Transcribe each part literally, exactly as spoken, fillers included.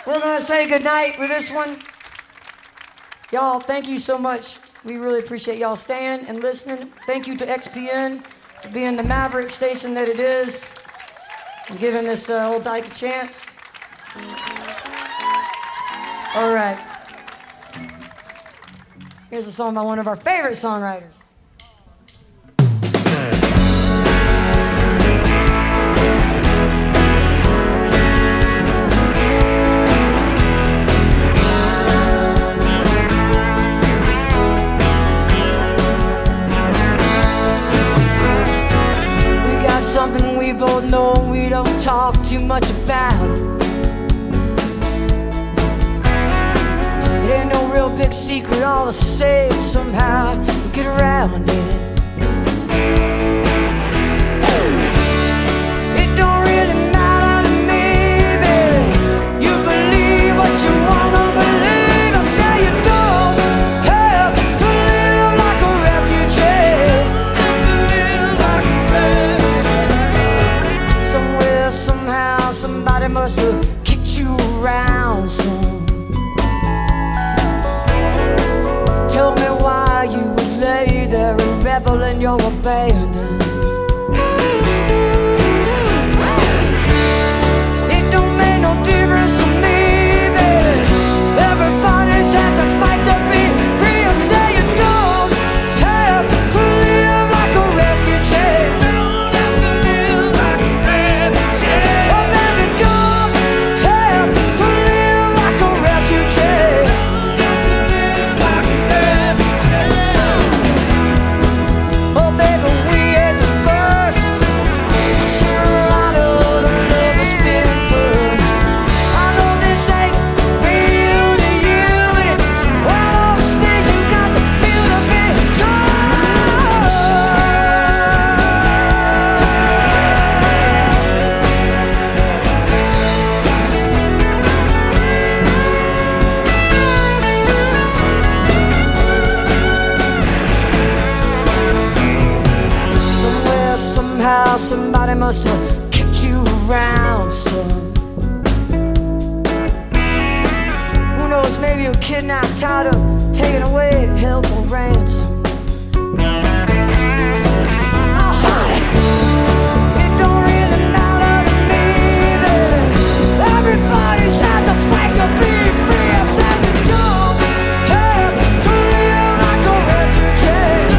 We're gonna say goodnight with this one. Y'all, thank you so much. We really appreciate y'all staying and listening. Thank you to X P N for being the maverick station that it is and giving this uh, old dyke a chance. All right. Here's a song by one of our favorite songwriters. Something we both know we don't talk too much about. It ain't no real big secret, all the same. Somehow we get around it. It don't really matter to me, baby. You believe what you wanna believe. I say you don't have to live like a refugee. Somehow somebody must have kicked you around some. Tell me why you would lay there and revel in your abandon. It don't make no difference to me, baby. Everybody's had to fight to be free. I say you don't have to live like a refugee. Somebody must have kicked you around, son. Who knows, maybe you're kidnapped, tied up, taken away, held for ransom. It don't really matter to me, baby. Everybody's had to fight to be free. I said you don't have to live like a refugee.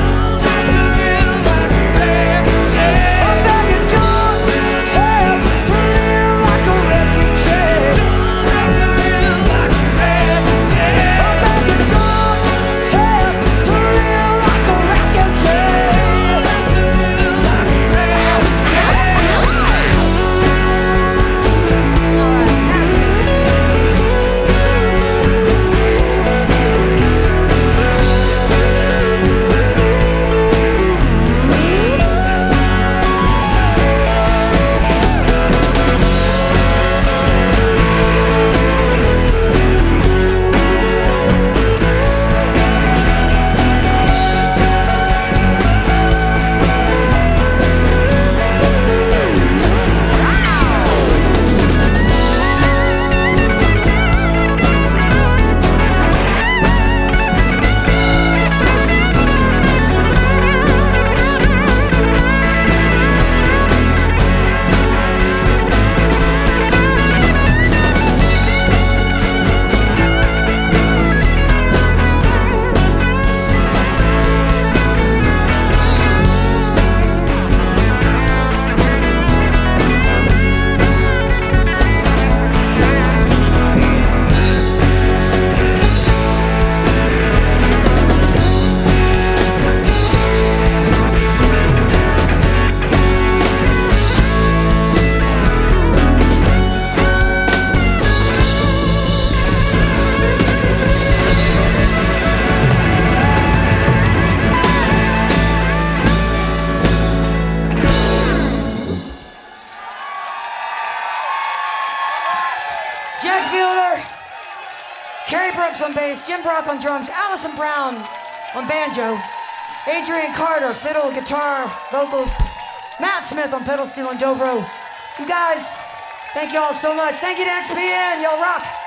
On bass, Jim Brock on drums, Allison Brown on banjo, Adrian Carter, fiddle, guitar, vocals, Matt Smith on pedal steel and dobro. You guys, thank you all so much. Thank you to X P N, y'all rock.